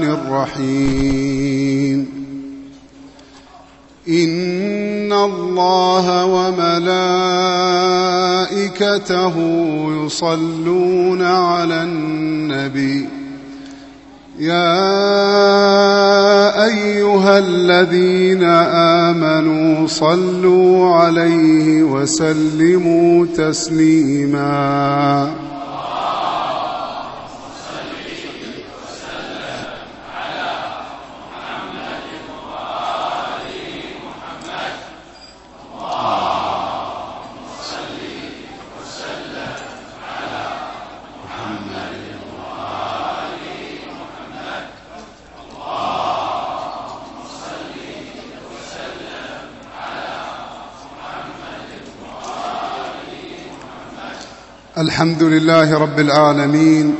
الرحمن الرحيم إن الله وملائكته يصلون على النبي يا أيها الذين آمنوا صلوا عليه وسلموا تسليما الحمد لله رب العالمين،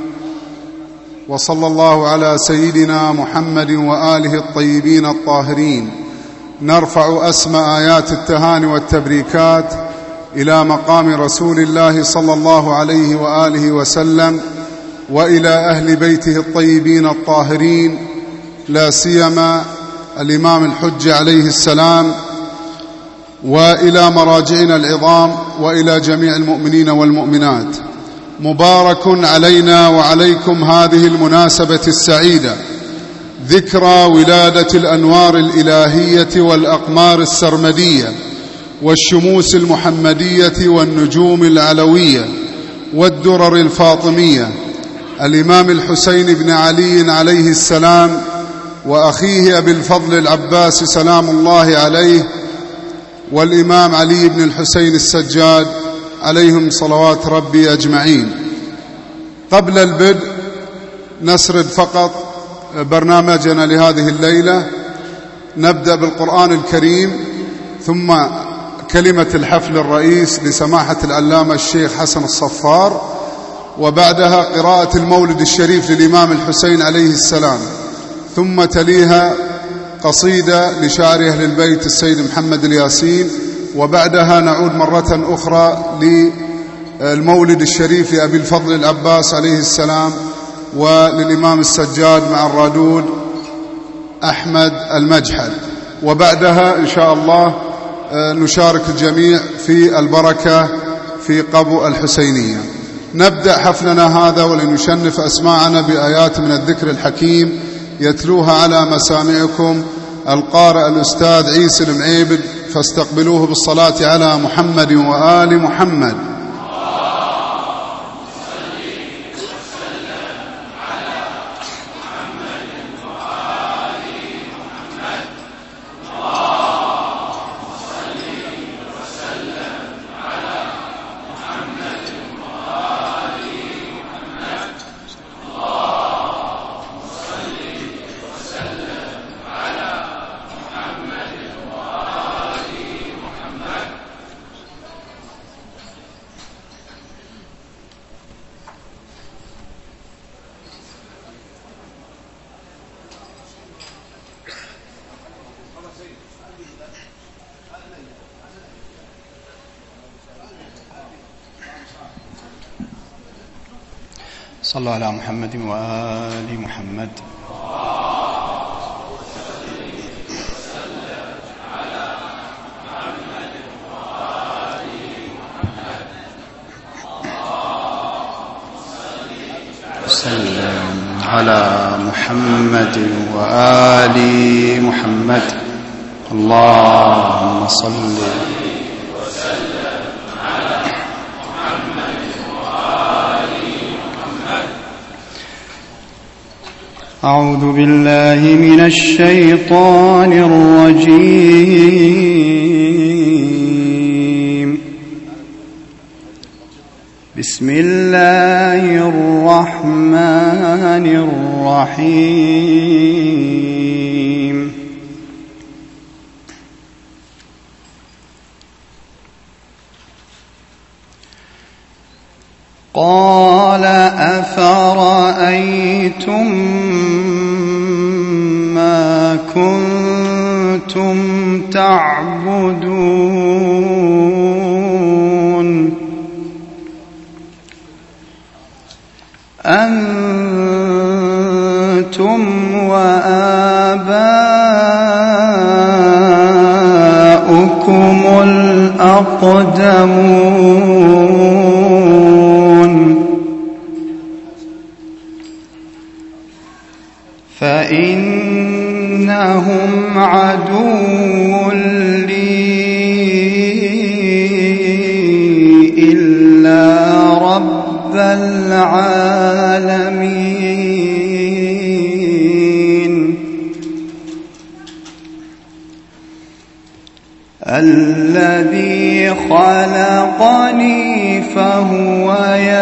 وصلى الله على سيدنا محمد وآله الطيبين الطاهرين. نرفع أسمى آيات التهاني والتبريكات إلى مقام رسول الله صلى الله عليه وآله وسلم وإلى أهل بيته الطيبين الطاهرين، لا سيما الإمام الحجة عليه السلام، وإلى مراجعنا العظام، وإلى جميع المؤمنين والمؤمنات. مبارك علينا وعليكم هذه المناسبة السعيدة، ذكرى ولادة الأنوار الإلهية والأقمار السرمدية والشموس المحمدية والنجوم العلوية والدرر الفاطمية، الإمام الحسين بن علي عليه السلام وأخيه أبي الفضل العباس سلام الله عليه، والإمام علي بن الحسين السجاد عليهم صلوات ربي أجمعين. قبل البدء نسرد فقط برنامجنا لهذه الليلة. نبدأ بالقرآن الكريم، ثم كلمة الحفل الرئيس لسماحة العلامة الشيخ حسن الصفار، وبعدها قراءة المولد الشريف للإمام الحسين عليه السلام، ثم تليها قصيدة لشاعر أهل البيت السيد محمد الياسين، وبعدها نعود مرة أخرى للمولد الشريف لأبي الفضل العباس عليه السلام وللإمام السجاد مع الرادود أحمد المجحد، وبعدها إن شاء الله نشارك الجميع في البركة في قبو الحسينية. نبدأ حفلنا هذا ولنشنف أسماعنا بآيات من الذكر الحكيم يتلوها على مسامعكم القارئ الأستاذ عيسى المعيبد، فاستقبلوه بالصلاة على محمد وآل محمد. صلوا على محمد وآل محمد. وسلم على محمد وآل محمد. اللهم صل أعوذ بالله من الشيطان الرجيم. بسم الله الرحمن الرحيم. قال أفرأيتم ما كنتم تعبدون أنتم أنتم وآباؤكم الأقدمون فإنهم عدو لي إلا رب العالمين الذي خلقني فهو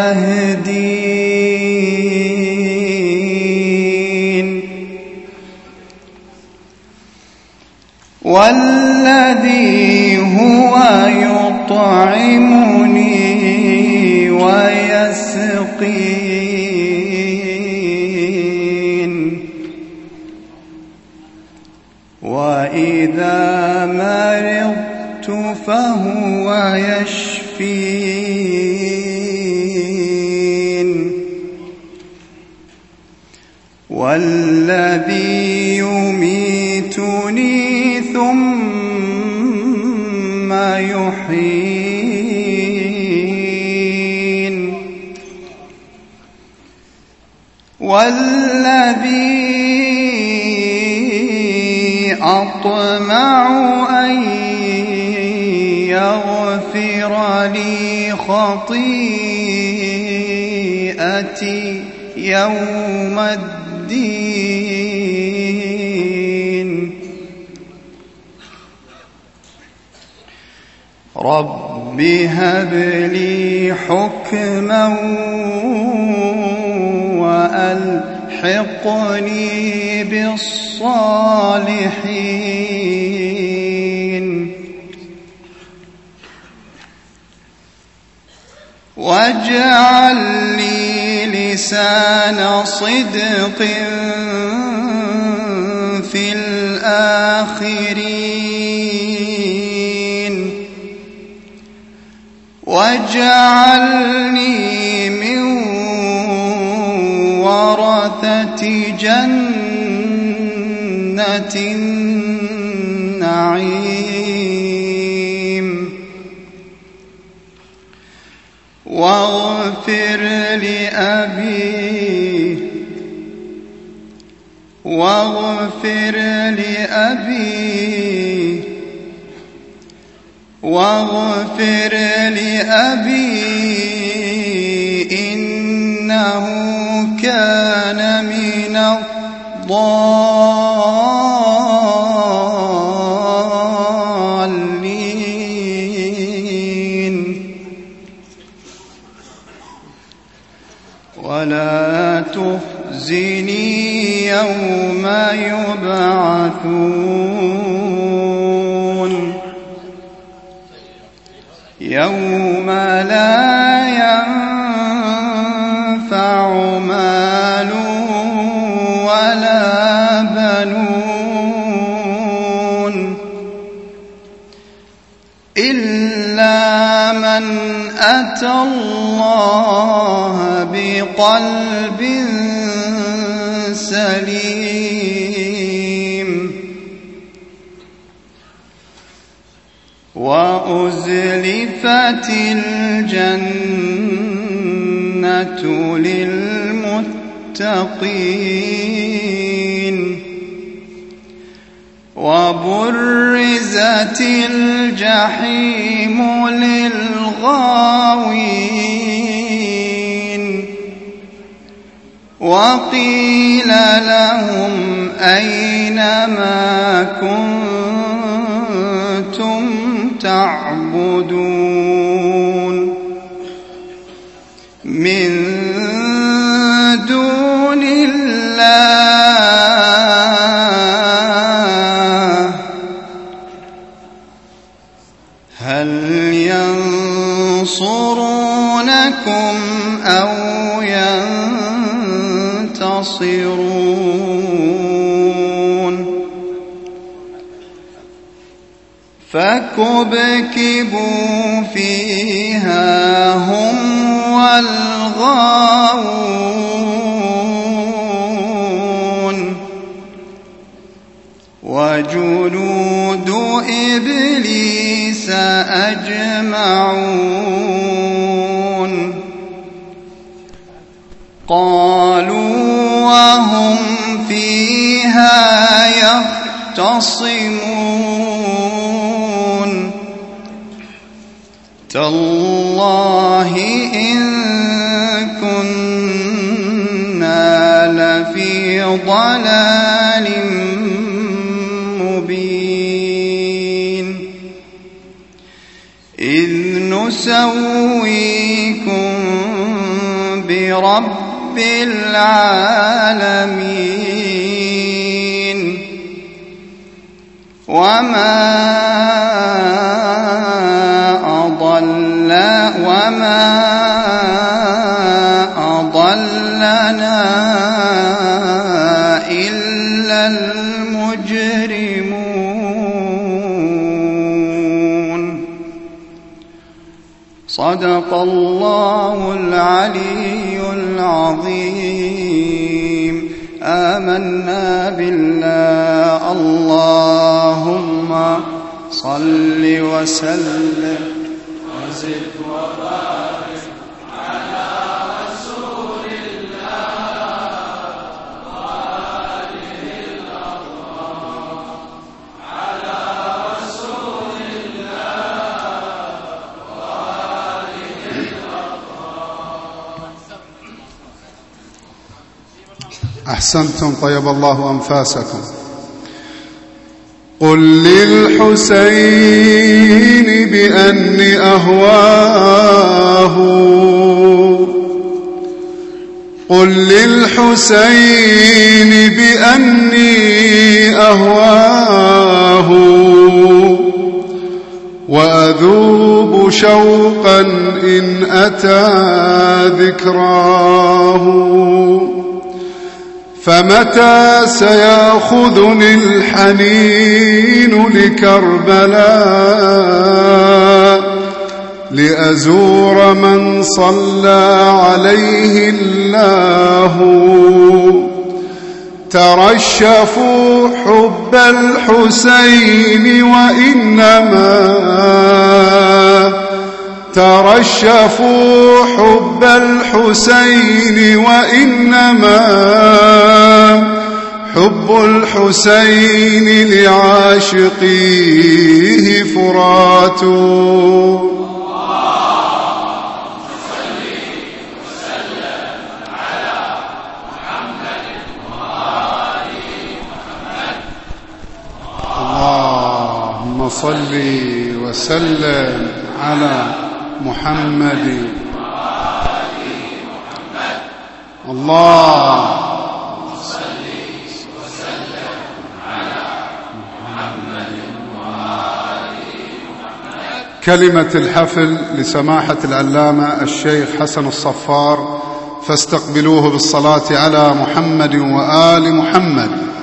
يهدين والذي هو يطعمني ويسقين وإذا مرضت فهو يشفين والذي يميتني ثم يحيين والذي أطمع أن يغفر لي خطيئتي يوم الدين رب هب لي حكما وألحقني بالصالحين واجعل لي لسان صدق في الآخرين واجعلني من ورثة جنة النعيم واغفر لأبي إنه كان من الضالين ولا تخزني يوم يبعثون يوم لا ينفع مال ولا بنون إلا من أتى الله بقلب سليم وأزلفت الجنة للمتقين وبرزت الجحيم للغاوين وقيل لهم أين ما كنتم تعبدون من دون الله هل ينصرونكم أو ينتصرون فكبكبوا فيها هم والغاوون قالوا وهم فيها يختصمون تالله إن كنا لفي ضلال مبين إذ نسويكم برب العالمين وما أضلنا إلا المجرمون صدق الله العلي العظيم آمنا بالله اللهم صل وسلم وزد وبارك على رسول الله وآله الأطهار على رسول الله وآله الأطهار. أحسنتم، طيب الله أنفاسكم. قل للحسين بأني أهواه، قل للحسين بأني أهواه وأذوب شوقا إن أتى ذكراه، فمتى سيأخذني الحنين لكربلاء لأزور من صلى عليه الله. ترشفوا حب الحسين ترشفوا حب الحسين وإنما حب الحسين لعاشقيه فرات. اللهم صل وسلم على محمد. اللهم صل وسلم على محمد وآل محمد. كلمة الحفل لسماحة العلامة الشيخ حسن الصفار، فاستقبلوه بالصلاة على محمد وآل محمد.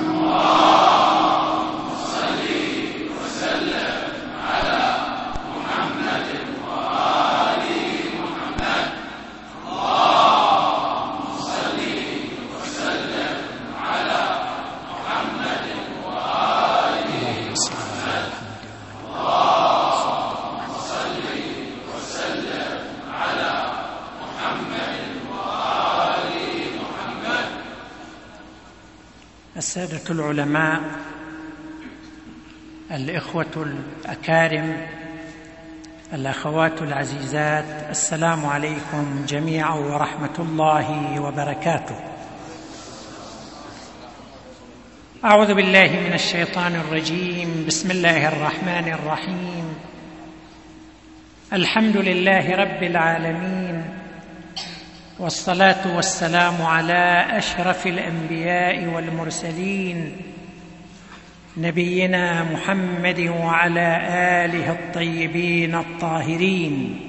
السادة العلماء، الإخوة الأكارم، الأخوات العزيزات، السلام عليكم جميعا ورحمة الله وبركاته. أعوذ بالله من الشيطان الرجيم. بسم الله الرحمن الرحيم. الحمد لله رب العالمين، والصلاة والسلام على أشرف الأنبياء والمرسلين نبينا محمد وعلى آله الطيبين الطاهرين.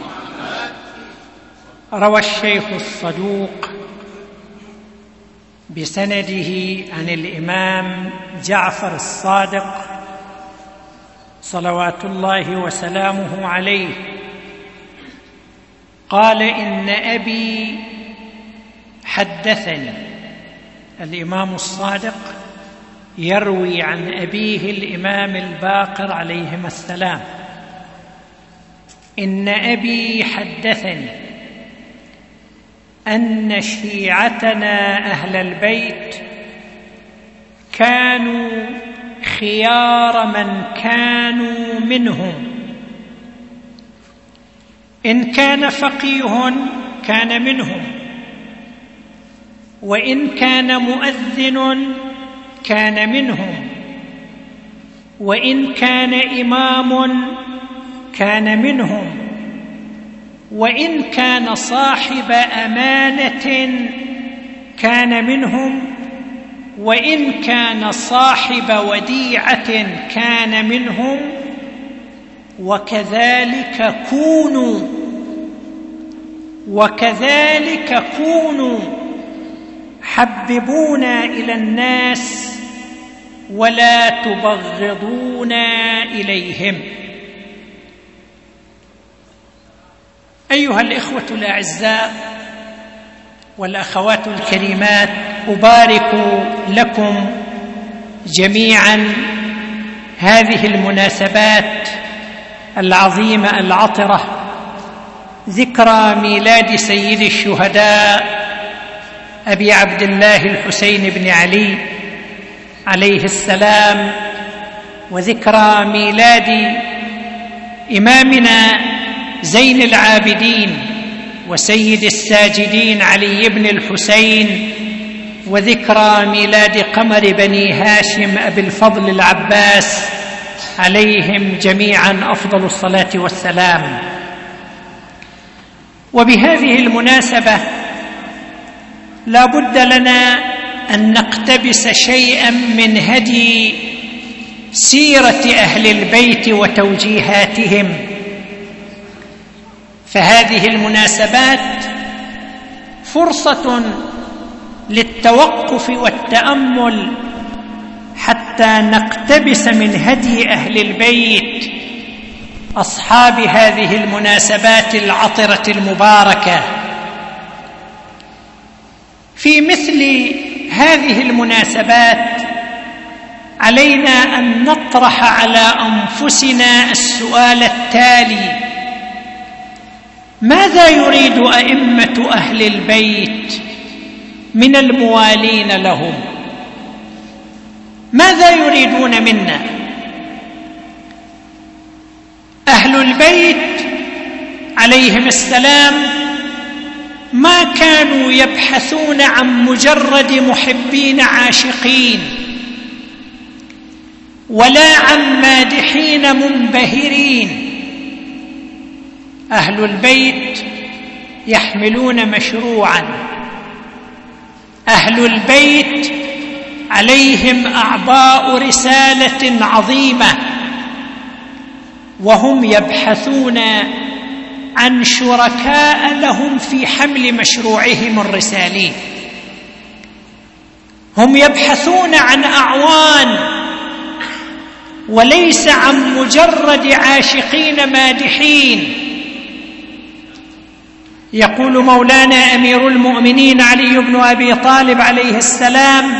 روى الشيخ الصدوق بسنده عن الإمام جعفر الصادق صلوات الله وسلامه عليه قال: إن أبي حدثني. الإمام الصادق يروي عن أبيه الإمام الباقر عليهما السلام: إن أبي حدثني أن شيعتنا أهل البيت كانوا خيار من كانوا منهم، إن كان فقيه كان منهم، وإن كان مؤذن كان منهم، وإن كان إمام كان منهم، وإن كان صاحب أمانة كان منهم، وإن كان صاحب وديعة كان منهم، وكذلك كونوا حببونا إلى الناس ولا تبغضونا إليهم. أيها الإخوة الأعزاء والأخوات الكريمات، أبارك لكم جميعا هذه المناسبات العظيمة العطرة، ذكرى ميلاد سيد الشهداء أبي عبد الله الحسين بن علي عليه السلام، وذكرى ميلاد إمامنا زين العابدين وسيد الساجدين علي بن الحسين، وذكرى ميلاد قمر بني هاشم أبي الفضل العباس عليهم جميعا أفضل الصلاة والسلام. وبهذه المناسبة لا بد لنا أن نقتبس شيئا من هدي سيرة أهل البيت وتوجيهاتهم، فهذه المناسبات فرصة للتوقف والتأمل حتى نقتبس من هدي أهل البيت أصحاب هذه المناسبات العطرة المباركة. في مثل هذه المناسبات علينا أن نطرح على أنفسنا السؤال التالي: ماذا يريد أئمة أهل البيت من الموالين لهم؟ ماذا يريدون منا؟ أهل البيت عليهم السلام ما كانوا يبحثون عن مجرد محبين عاشقين، ولا عن مادحين منبهرين. أهل البيت يحملون مشروعا، أهل البيت عليهم أعباء رسالة عظيمة، وهم يبحثون عن شركاء لهم في حمل مشروعهم الرسالي. هم يبحثون عن أعوان وليس عن مجرد عاشقين مادحين. يقول مولانا أمير المؤمنين علي بن أبي طالب عليه السلام: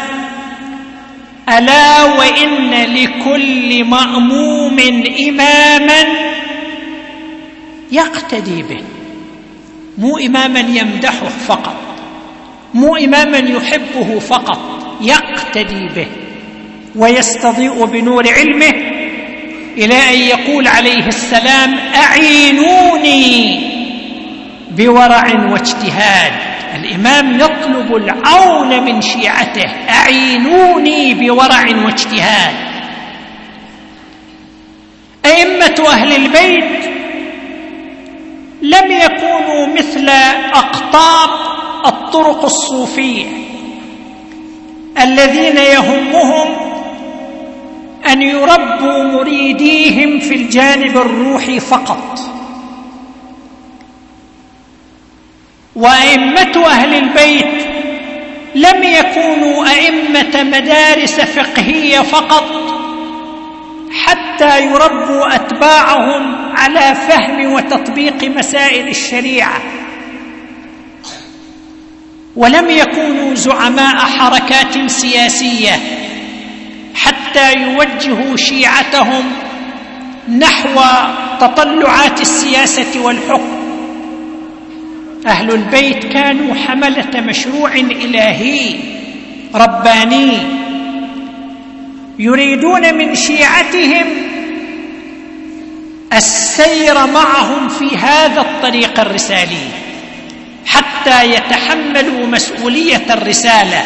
ألا وإن لكل مأموم إماما يقتدي به. مو إماما يمدحه فقط، مو إماما يحبه فقط، يقتدي به ويستضيء بنور علمه، إلى أن يقول عليه السلام: أعينوني بورع واجتهاد. الإمام يطلب العون من شيعته: أعينوني بورع واجتهاد. أئمة أهل البيت لم يكونوا مثل أقطاب الطرق الصوفية الذين يهمهم أن يربوا مريديهم في الجانب الروحي فقط. وأئمة أهل البيت لم يكونوا الأئمة مدارس فقهية فقط حتى يربوا أتباعهم على فهم وتطبيق مسائل الشريعة، ولم يكونوا زعماء حركات سياسية حتى يوجهوا شيعتهم نحو تطلعات السياسة والحكم. أهل البيت كانوا حملة مشروع إلهي رباني، يريدون من شيعتهم السير معهم في هذا الطريق الرسالي حتى يتحملوا مسؤولية الرسالة.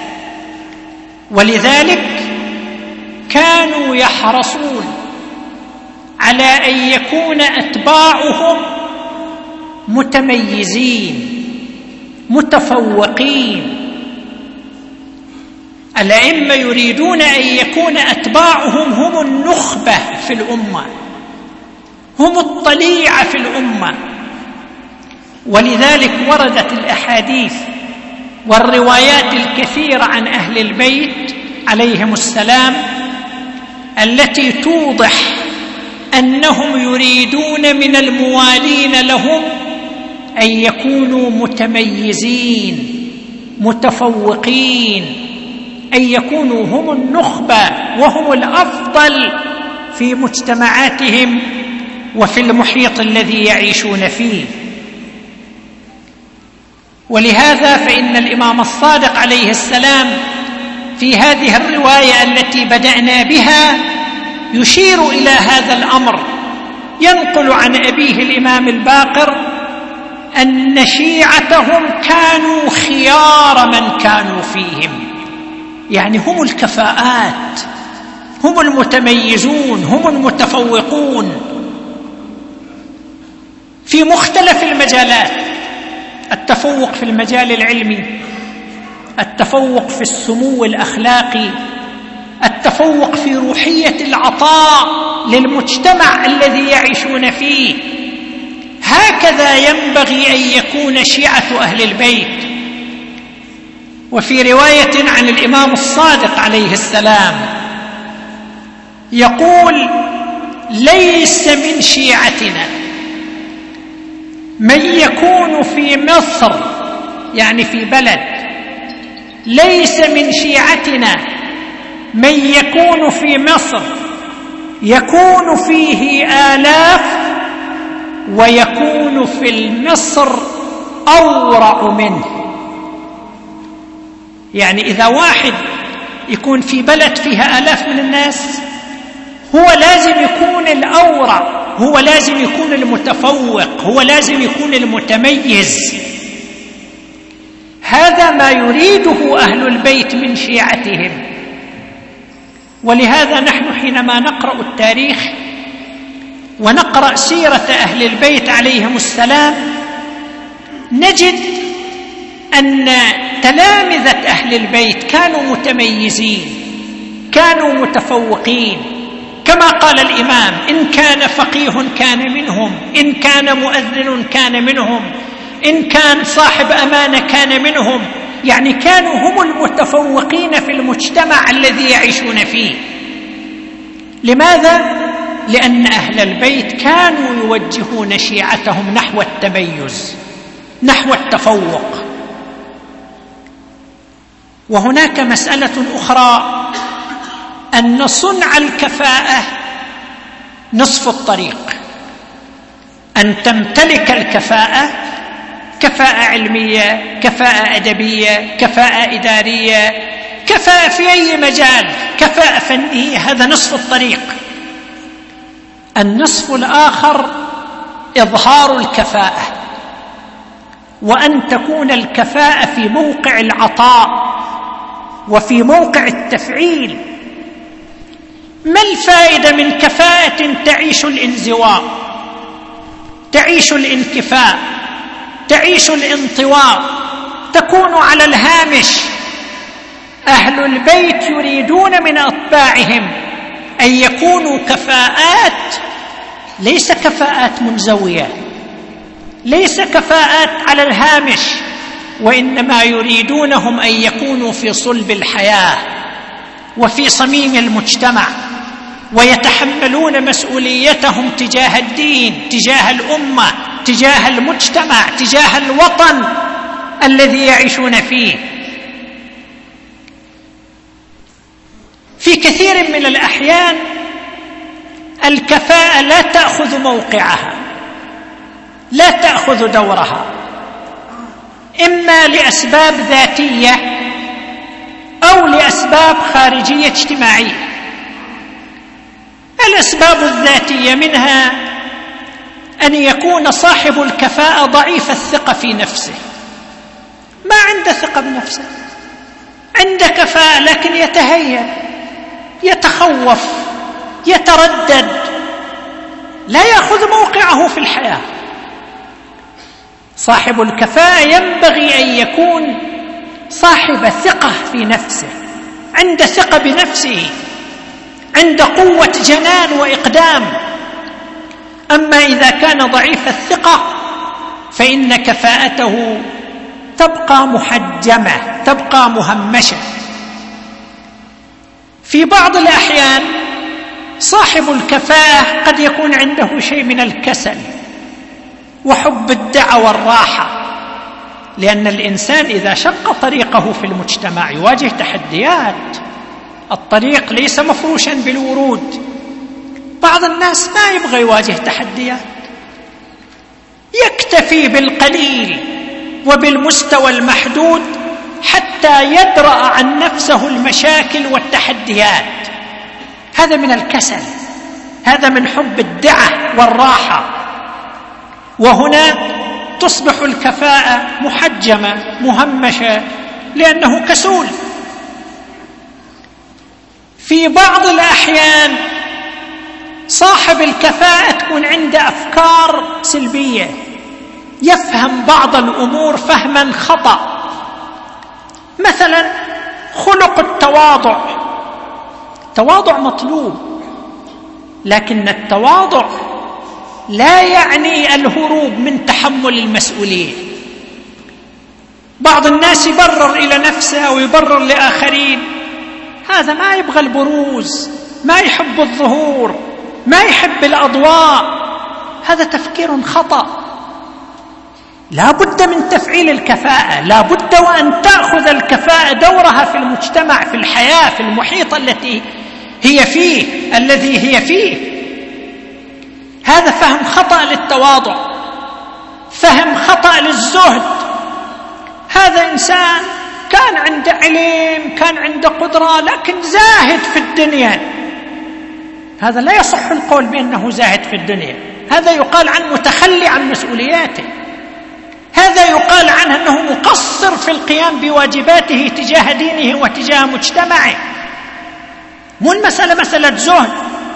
ولذلك كانوا يحرصون على أن يكون أتباعهم متميزين متفوقين. الأئمة يريدون أن يكون أتباعهم هم النخبة في الأمة، هم الطليعة في الأمة. ولذلك وردت الأحاديث والروايات الكثيرة عن أهل البيت عليهم السلام التي توضح أنهم يريدون من الموالين لهم أن يكونوا متميزين متفوقين، أن يكونوا هم النخبة وهم الأفضل في مجتمعاتهم وفي المحيط الذي يعيشون فيه. ولهذا فإن الإمام الصادق عليه السلام في هذه الرواية التي بدأنا بها يشير إلى هذا الأمر، ينقل عن أبيه الإمام الباقر أن شيعتهم كانوا خيار من كانوا فيهم، يعني هم الكفاءات، هم المتميزون، هم المتفوقون في مختلف المجالات. التفوق في المجال العلمي، التفوق في السمو الأخلاقي، التفوق في روحية العطاء للمجتمع الذي يعيشون فيه. هكذا ينبغي أن يكون شيعة أهل البيت. وفي رواية عن الإمام الصادق عليه السلام يقول: ليس من شيعتنا من يكون في مصر، يعني في بلد، ليس من شيعتنا من يكون في مصر يكون فيه آلاف ويكون في المصر أورع منه. يعني إذا واحد يكون في بلد فيها آلاف من الناس هو لازم يكون الأورع، هو لازم يكون المتفوق، هو لازم يكون المتميز. هذا ما يريده أهل البيت من شيعتهم. ولهذا نحن حينما نقرأ التاريخ ونقرأ سيرة أهل البيت عليهم السلام نجد أن تلامذة أهل البيت كانوا متميزين، كانوا متفوقين. كما قال الإمام: إن كان فقيه كان منهم، إن كان مؤذن كان منهم، إن كان صاحب أمانة كان منهم. يعني كانوا هم المتفوقين في المجتمع الذي يعيشون فيه. لماذا؟ لأن أهل البيت كانوا يوجهون شيعتهم نحو التميز، نحو التفوق. وهناك مسألة أخرى، أن صنع الكفاءة نصف الطريق. أن تمتلك الكفاءة، كفاءة علمية، كفاءة أدبية، كفاءة إدارية، كفاءة في أي مجال، كفاءة فنية، هذا نصف الطريق. النصف الآخر إظهار الكفاءة، وأن تكون الكفاءة في موقع العطاء وفي موقع التفعيل. ما الفائدة من كفاءة تعيش الانزواء، تعيش الانكفاء، تعيش الانطواء، تكون على الهامش؟ أهل البيت يريدون من أتباعهم أن يكونوا كفاءات، ليس كفاءات منزوية، ليس كفاءات على الهامش، وإنما يريدونهم أن يكونوا في صلب الحياة وفي صميم المجتمع، ويتحملون مسؤوليتهم تجاه الدين، تجاه الأمة، تجاه المجتمع، تجاه الوطن الذي يعيشون فيه. في كثير من الأحيان الكفاءة لا تأخذ موقعها، لا تأخذ دورها، إما لأسباب ذاتية أو لأسباب خارجية اجتماعية. الأسباب الذاتية منها أن يكون صاحب الكفاءة ضعيف الثقة في نفسه، ما عنده ثقة بنفسه، عنده كفاءة لكن يتهيأ، يتخوف، يتردد، لا يأخذ موقعه في الحياة. صاحب الكفاءة ينبغي أن يكون صاحب ثقة في نفسه، عنده ثقة بنفسه، عنده قوة جنان وإقدام. أما إذا كان ضعيف الثقة فإن كفاءته تبقى محجمة، تبقى مهمشة. في بعض الأحيان صاحب الكفاءة قد يكون عنده شيء من الكسل وحب الدعوة والراحة، لأن الإنسان إذا شق طريقه في المجتمع يواجه تحديات، الطريق ليس مفروشا بالورود. بعض الناس ما يبغى يواجه تحديات، يكتفي بالقليل وبالمستوى المحدود حتى يدرأ عن نفسه المشاكل والتحديات. هذا من الكسل، هذا من حب الدعة والراحة. وهنا تصبح الكفاءة محجمة مهمشة لأنه كسول. في بعض الأحيان صاحب الكفاءة تكون عنده أفكار سلبية، يفهم بعض الأمور فهما خطأ. مثلا خلق التواضع، التواضع مطلوب، لكن التواضع لا يعني الهروب من تحمل المسؤولية. بعض الناس يبرر إلى نفسه ويبرر لآخرين، هذا ما يبغى البروز، ما يحب الظهور، ما يحب الأضواء، هذا تفكير خطأ. لا بد من تفعيل الكفاءة، لا بد وأن تأخذ الكفاءة دورها في المجتمع، في الحياة، في المحيط التي هي فيه، الذي هي فيه. هذا فهم خطأ للتواضع، فهم خطأ للزهد. هذا إنسان كان عنده علم، كان عنده قدرة، لكن زاهد في الدنيا. هذا لا يصح القول بأنه زاهد في الدنيا، هذا يقال عنه متخلي عن مسؤولياته، هذا يقال عنه أنه مقصر في القيام بواجباته تجاه دينه وتجاه مجتمعه. مو المسألة مسألة زهد.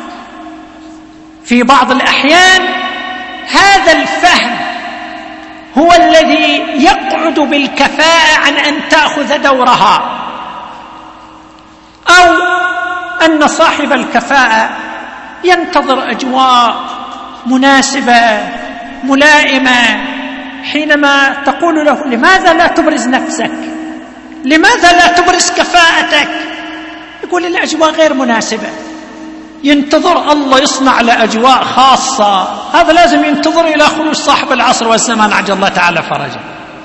في بعض الأحيان هذا الفهم هو الذي يقعد بالكفاءة عن أن تأخذ دورها، أو أن صاحب الكفاءة ينتظر أجواء مناسبة ملائمة. حينما تقول له لماذا لا تبرز نفسك، لماذا لا تبرز كفاءتك، يقول الأجواء غير مناسبة، ينتظر الله يصنع لأجواء خاصة. هذا لازم ينتظر إلى خروج صاحب العصر والزمان عجل الله تعالى فرجه.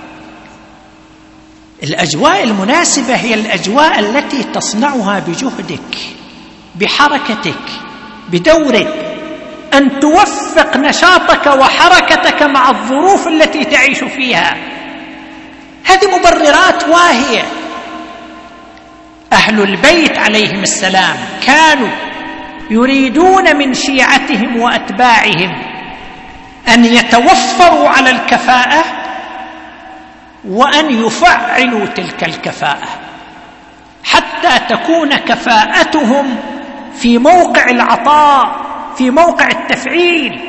الأجواء المناسبة هي الأجواء التي تصنعها بجهدك، بحركتك، بدورك، أن توفق نشاطك وحركتك مع الظروف التي تعيش فيها. هذه مبررات واهية. أهل البيت عليهم السلام كانوا يريدون من شيعتهم وأتباعهم أن يتوفروا على الكفاءة وأن يفعلوا تلك الكفاءة حتى تكون كفاءتهم في موقع العطاء، في موقع التفعيل.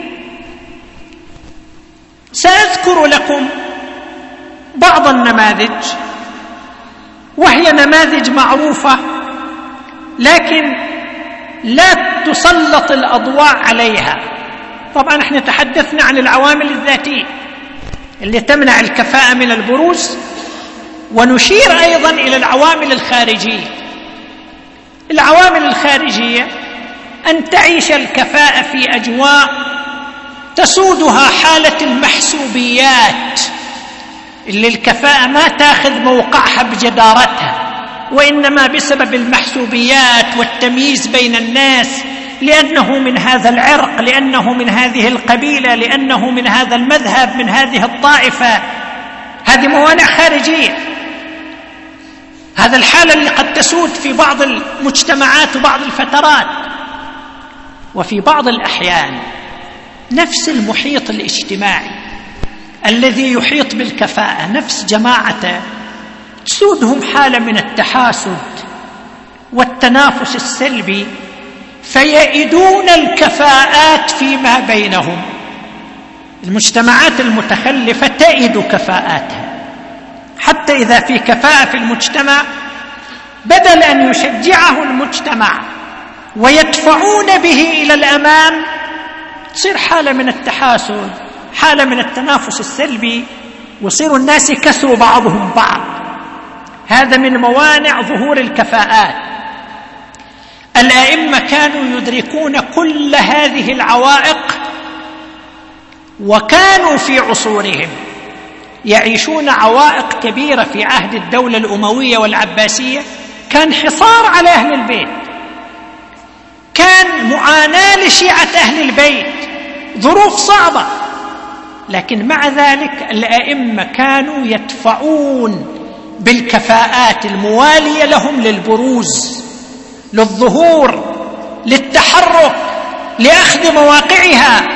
سأذكر لكم بعض النماذج، وهي نماذج معروفة لكن لا تسلط الأضواء عليها. طبعا احنا تحدثنا عن العوامل الذاتية اللي تمنع الكفاءة من البروز، ونشير أيضا إلى العوامل الخارجية. العوامل الخارجية أن تعيش الكفاءة في أجواء تسودها حالة المحسوبيات، اللي الكفاءة ما تأخذ موقعها بجدارتها، وإنما بسبب المحسوبيات والتمييز بين الناس، لأنه من هذا العرق، لأنه من هذه القبيلة، لأنه من هذا المذهب، من هذه الطائفة. هذه موانع خارجية. هذا الحالة اللي قد تسود في بعض المجتمعات وبعض الفترات. وفي بعض الأحيان نفس المحيط الاجتماعي الذي يحيط بالكفاءة، نفس جماعته، تسودهم حالة من التحاسد والتنافس السلبي، فيئدون الكفاءات فيما بينهم. المجتمعات المتخلفة تئد كفاءاتها، حتى إذا في كفاءة في المجتمع، بدل أن يشجعه المجتمع ويدفعون به إلى الأمام، تصير حالة من التحاسد، حالة من التنافس السلبي، ويصير الناس يكسروا بعضهم بعض. هذا من موانع ظهور الكفاءات. الأئمة كانوا يدركون كل هذه العوائق، وكانوا في عصورهم يعيشون عوائق كبيرة. في عهد الدولة الأموية والعباسية كان حصار على أهل البيت، كان معاناة لشيعة أهل البيت، ظروف صعبة، لكن مع ذلك الأئمة كانوا يدفعون بالكفاءات الموالية لهم للبروز، للظهور، للتحرك، لأخذ مواقعها.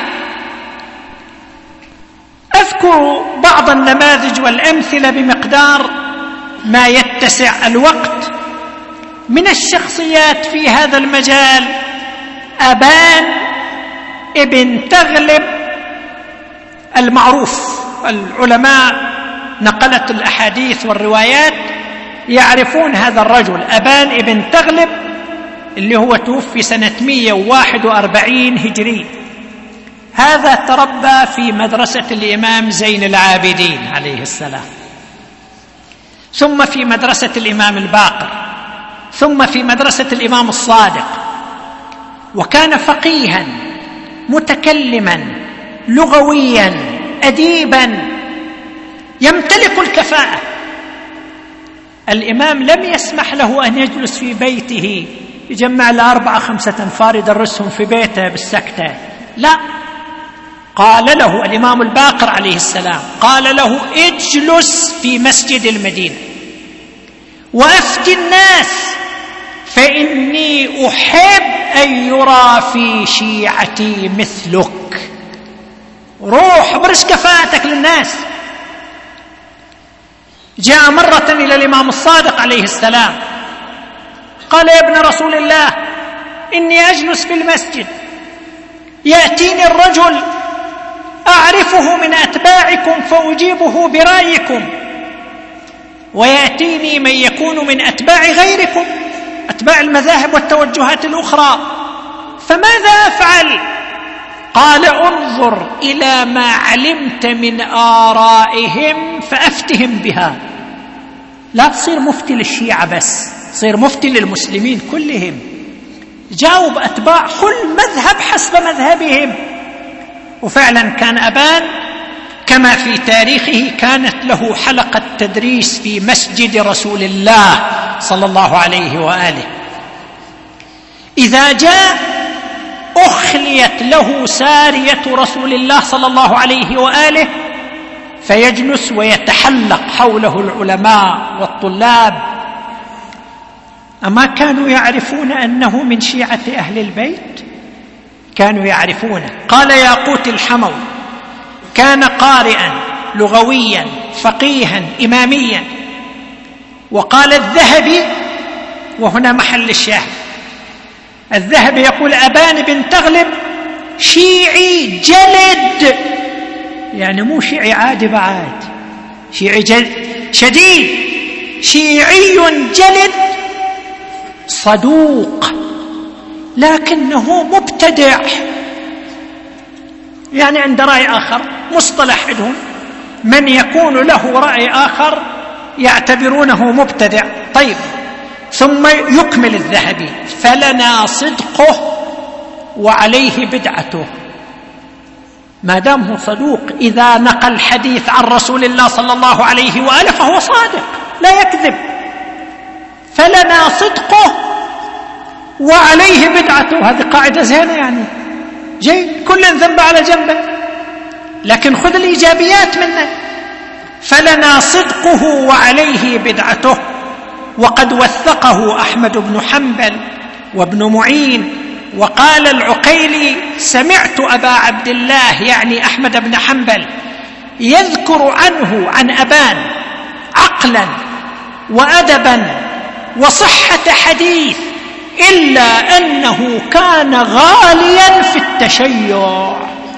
أذكر بعض النماذج والأمثلة بمقدار ما يتسع الوقت. من الشخصيات في هذا المجال أبان ابن تغلب المعروف. العلماء نقلت الأحاديث والروايات يعرفون هذا الرجل، أبان ابن تغلب، اللي هو توفي سنة 141 هجري. هذا تربى في مدرسة الإمام زين العابدين عليه السلام، ثم في مدرسة الإمام الباقر، ثم في مدرسة الإمام الصادق. وكان فقيها متكلما لغويا أديبا يمتلك الكفاءة. الإمام لم يسمح له أن يجلس في بيته يجمع له 4-5 أنفار يدرسهم في بيته بالسكتة، لا، قال له الإمام الباقر عليه السلام، قال له اجلس في مسجد المدينة وأفت الناس، فإني أحب أن يرى في شيعتي مثلك. روح برز كفاءتك للناس. جاء مرة إلى الإمام الصادق عليه السلام قال: يا ابن رسول الله، إني أجلس في المسجد، يأتيني الرجل أعرفه من أتباعكم فأجيبه برأيكم، ويأتيني من يكون من أتباع غيركم، أتباع المذاهب والتوجهات الأخرى، فماذا أفعل؟ قال: انظر إلى ما علمت من آرائهم فأفتهم بها. لا تصير مفتي للشيعة بس، تصير مفتي للمسلمين كلهم. جاوب أتباع كل مذهب حسب مذهبهم. وفعلا كان أبان كما في تاريخه كانت له حلقة تدريس في مسجد رسول الله صلى الله عليه وآله. إذا جاء أخليت له سارية رسول الله صلى الله عليه وآله، فيجلس ويتحلق حوله العلماء والطلاب. أما كانوا يعرفون أنه من شيعة أهل البيت؟ كانوا يعرفونه. قال ياقوت الحموي: كان قارئا لغويا فقيها إماميا. وقال الذهبي، وهنا محل الشاهد، الذهبي يقول: أبان بن تغلب شيعي جلد، يعني مو شيعي عادي بعد، شيعي شديد، شيعي جلد صدوق، لكنه مبتدع، يعني عند رأي آخر. مصطلح عندهم من يكون له رأي آخر يعتبرونه مبتدع. طيب، ثم يكمل الذهبي: فلنا صدقه وعليه بدعته. ما دام هو صدوق، إذا نقل حديث عن رسول الله صلى الله عليه وآله فهو صادق لا يكذب. فلنا صدقه وعليه بدعته، هذه قاعدة زينة يعني، جيد، كل ذنب على جنبه، لكن خذ الإيجابيات منه. فلنا صدقه وعليه بدعته. وقد وثقه أحمد بن حنبل وابن معين. وقال العقيلي: سمعت أبا عبد الله يعني أحمد بن حنبل يذكر عنه عن أبان عقلا وأدبا وصحة حديث، إلا أنه كان غاليا في التشيع.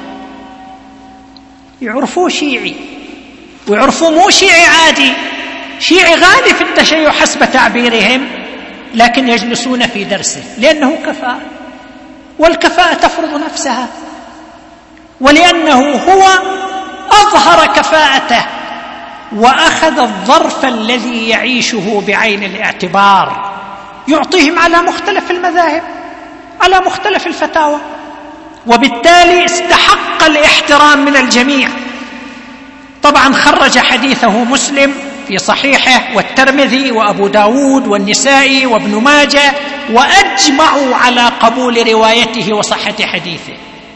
يعرفوه شيعي، ويعرفوه مو شيعي عادي، شيعي غالي في التشيع حسب تعبيرهم، لكن يجلسون في درسه لأنه كفاءة، والكفاءة تفرض نفسها، ولأنه هو أظهر كفاءته وأخذ الظرف الذي يعيشه بعين الاعتبار، يعطيهم على مختلف المذاهب، على مختلف الفتاوى، وبالتالي استحق الاحترام من الجميع. طبعا خرج حديثه مسلم في صحيحه، والترمذي وأبو داود والنسائي وابن ماجه، وأجمعوا على قبول روايته وصحة حديثه.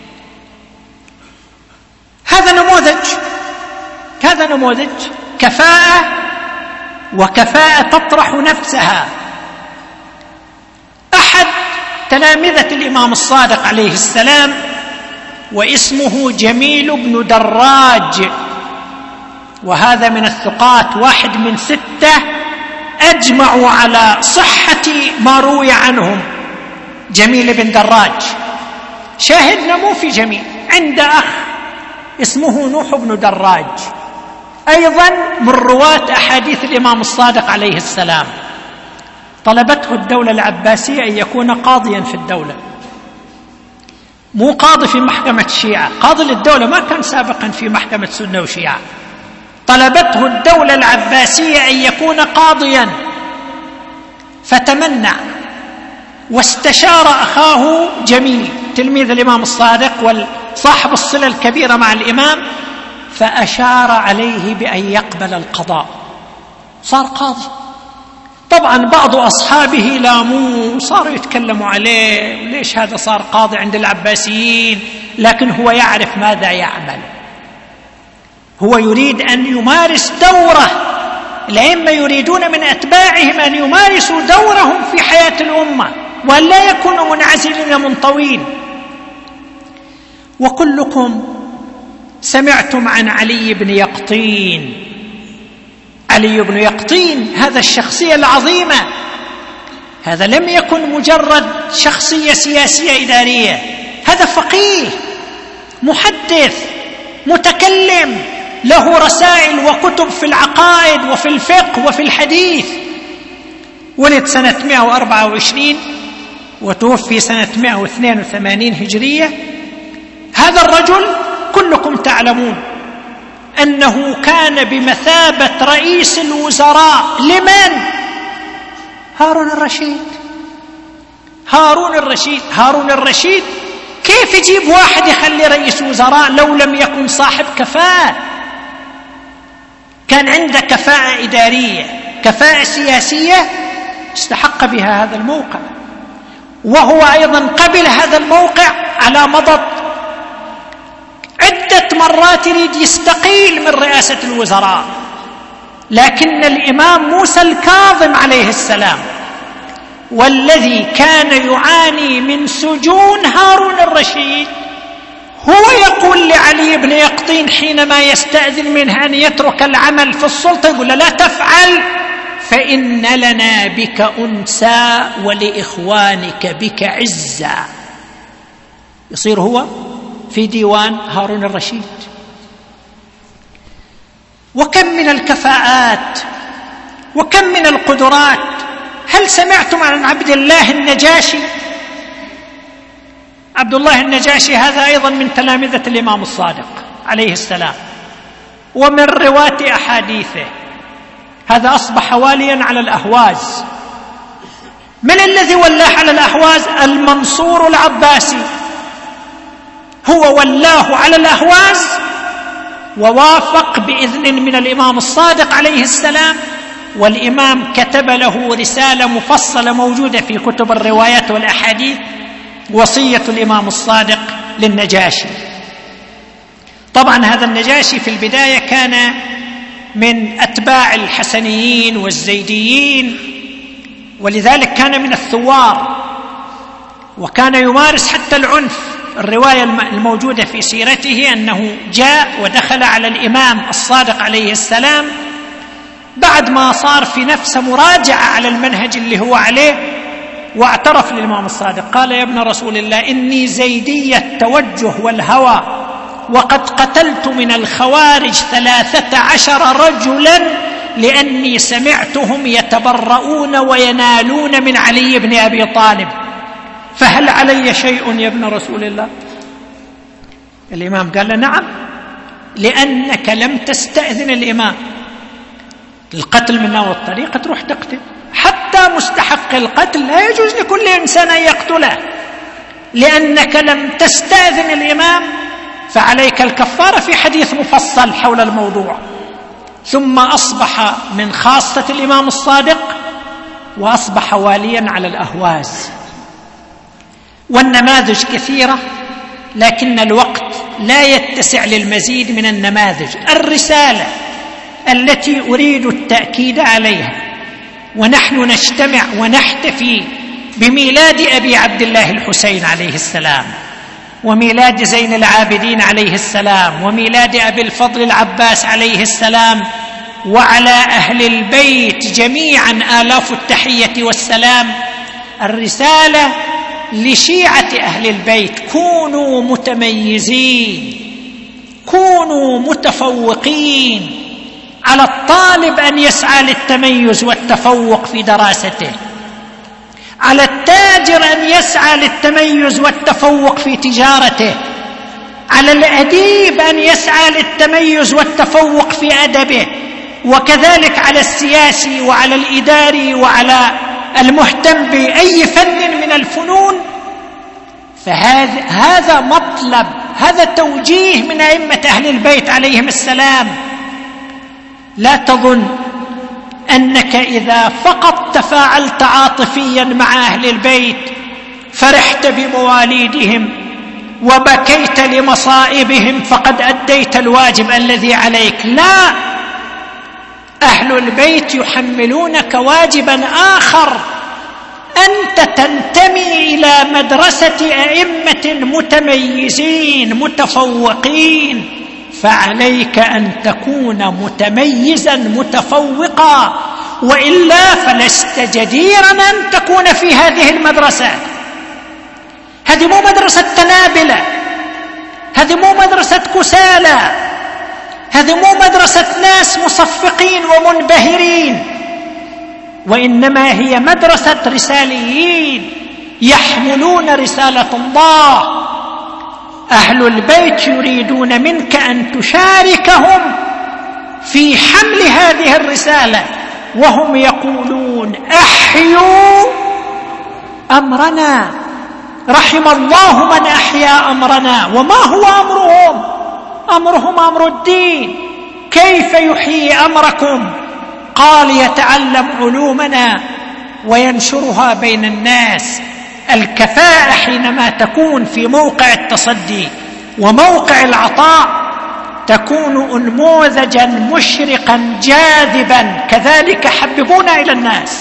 هذا نموذج كفاءة، وكفاءة تطرح نفسها. أحد تلامذة الإمام الصادق عليه السلام واسمه جميل بن دراج، وهذا من الثقات، 1 من 6 أجمعوا على صحة ما روي عنهم. جميل بن دراج شاهدنا مو في جميل، عند أخ اسمه نوح بن دراج، أيضا من رواة أحاديث الإمام الصادق عليه السلام. طلبته الدولة العباسية أن يكون قاضيا في الدولة، مو قاضي في محكمة الشيعة، قاضي للدولة، ما كان سابقا في محكمة سنة وشيعة. طلبته الدولة العباسية أن يكون قاضيا، فتمنع واستشار أخاه جميل تلميذ الإمام الصادق وصاحب الصلة الكبيرة مع الإمام، فأشار عليه بأن يقبل القضاء، صار قاضي. طبعا بعض أصحابه لاموه، صاروا يتكلموا عليه، ليش هذا صار قاضي عند العباسيين؟ لكن هو يعرف ماذا يعمل، هو يريد أن يمارس دوره. الأئمة يريدون من أتباعهم أن يمارسوا دورهم في حياة الأمة، وأن لا يكونوا منعزلين منطوين. وكلكم سمعتم عن علي بن يقطين. علي بن يقطين هذا الشخصية العظيمة، هذا لم يكن مجرد شخصية سياسية إدارية، هذا فقيه محدث متكلم، له رسائل وكتب في العقائد وفي الفقه وفي الحديث. ولد سنة 124 وتوفي سنة 182 هجرية. هذا الرجل كلكم تعلمون أنه كان بمثابة رئيس الوزراء لمن؟ هارون الرشيد. هارون الرشيد كيف يجيب واحد يخلي رئيس وزراء لو لم يكن صاحب كفاءة؟ كان عنده كفاءة إدارية، كفاءة سياسية، استحق بها هذا الموقع. وهو أيضا قبل هذا الموقع على مضض، عدة مرات يريد يستقيل من رئاسة الوزراء، لكن الإمام موسى الكاظم عليه السلام، والذي كان يعاني من سجون هارون الرشيد، هو يقول لعلي بن يقطين حينما يستأذن منه أن يترك العمل في السلطة، يقول لا تفعل، فإن لنا بك أنسى ولإخوانك بك عزا. يصير هو في ديوان هارون الرشيد. وكم من الكفاءات وكم من القدرات. هل سمعتم عن عبد الله النجاشي؟ عبد الله النجاشي هذا أيضا من تلامذة الإمام الصادق عليه السلام، ومن رواة أحاديثه. هذا أصبح واليا على الأهواز. من الذي ولاه على الأهواز؟ المنصور العباسي، هو ولاه على الأهواز ووافق بإذن من الإمام الصادق عليه السلام، والإمام كتب له رسالة مفصلة موجودة في كتب الروايات والأحاديث، وصية الإمام الصادق للنجاشي. طبعا هذا النجاشي في البداية كان من أتباع الحسنيين والزيديين، ولذلك كان من الثوار، وكان يمارس حتى العنف. الرواية الموجودة في سيرته أنه جاء ودخل على الإمام الصادق عليه السلام بعد ما صار في نفسه مراجعة على المنهج اللي هو عليه، واعترف للإمام الصادق، قال: يا ابن رسول الله، إني زيدي التوجه والهوى، وقد قتلت من الخوارج 13 رجلا لأني سمعتهم يتبرؤون وينالون من علي بن أبي طالب، فهل علي شيء يا ابن رسول الله؟ الإمام قال له: نعم، لأنك لم تستأذن الإمام. القتل من نوع الطريقة تروح تقتل، حتى مستحق القتل لا يجوز لكل إنسان أن يقتله، لأنك لم تستأذن الإمام، فعليك الكفارة، في حديث مفصل حول الموضوع. ثم أصبح من خاصة الإمام الصادق، وأصبح واليا على الأهواز. والنماذج كثيرة، لكن الوقت لا يتسع للمزيد من النماذج. الرسالة التي أريد التأكيد عليها، ونحن نجتمع ونحتفي بميلاد أبي عبد الله الحسين عليه السلام، وميلاد زين العابدين عليه السلام، وميلاد أبي الفضل العباس عليه السلام، وعلى أهل البيت جميعا آلاف التحية والسلام. الرسالة لشيعة أهل البيت: كونوا متميزين، كونوا متفوقين. على الطالب أن يسعى للتميز والتفوق في دراسته، على التاجر أن يسعى للتميز والتفوق في تجارته، على الأديب أن يسعى للتميز والتفوق في أدبه، وكذلك على السياسي وعلى الإداري وعلى المهتم بأي فن من الفنون. فهذا مطلب، هذا توجيه من أئمة أهل البيت عليهم السلام. لا تظن أنك إذا فقط تفاعلت عاطفيا مع أهل البيت، فرحت بمواليدهم وبكيت لمصائبهم، فقد أديت الواجب الذي عليك. لا، أهل البيت يحملونك واجبا آخر، أنت تنتمي إلى مدرسة أئمة متميزين متفوقين، فعليك أن تكون متميزا متفوقا، وإلا فلست جديرا أن تكون في هذه المدرسة. هذه مو مدرسة تنابلة، هذه مو مدرسة كسالى، هذه مو مدرسة ناس مصفقين ومنبهرين، وإنما هي مدرسة رساليين يحملون رسالة الله. أهل البيت يريدون منك أن تشاركهم في حمل هذه الرسالة، وهم يقولون: أحيوا أمرنا. رحم الله من أحيا أمرنا. وما هو أمرهم؟ أمرهم أمر الدين. كيف يحيي أمركم؟ قال: يتعلم علومنا وينشرها بين الناس. الكفاءة حينما تكون في موقع التصدي وموقع العطاء تكون أنموذجا مشرقا جاذبا، كذلك حببونا إلى الناس.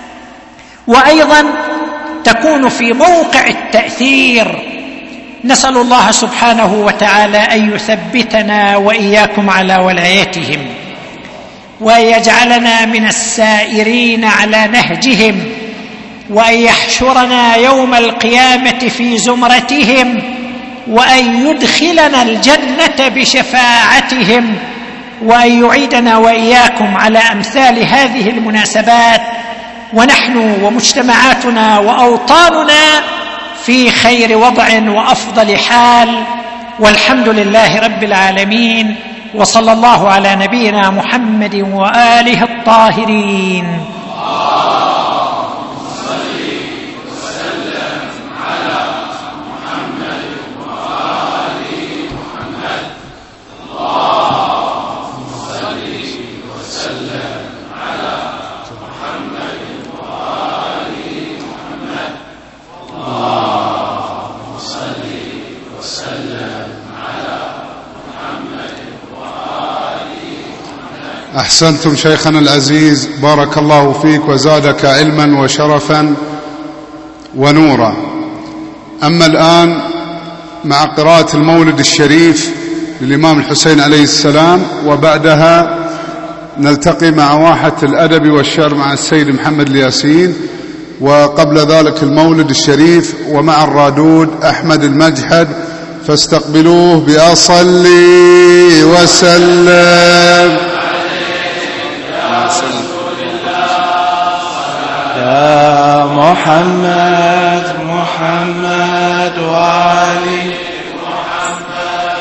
وأيضا تكون في موقع التأثير. نسأل الله سبحانه وتعالى أن يثبتنا وإياكم على ولايتهم، وأن يجعلنا من السائرين على نهجهم، وأن يحشرنا يوم القيامة في زمرتهم، وأن يدخلنا الجنة بشفاعتهم، وأن يعيدنا وإياكم على أمثال هذه المناسبات، ونحن ومجتمعاتنا وأوطاننا في خير وضع وأفضل حال، والحمد لله رب العالمين. وصلى الله على نبينا محمد وآله الطاهرين. أحسنتم شيخنا العزيز، بارك الله فيك وزادك علما وشرفا ونورا. أما الآن مع قراءة المولد الشريف للإمام الحسين عليه السلام، وبعدها نلتقي مع واحة الأدب والشعر مع السيد محمد الياسين، وقبل ذلك المولد الشريف ومع الرادود أحمد المجحد، فاستقبلوه بأصلي وسلم يا محمد محمد وعلي محمد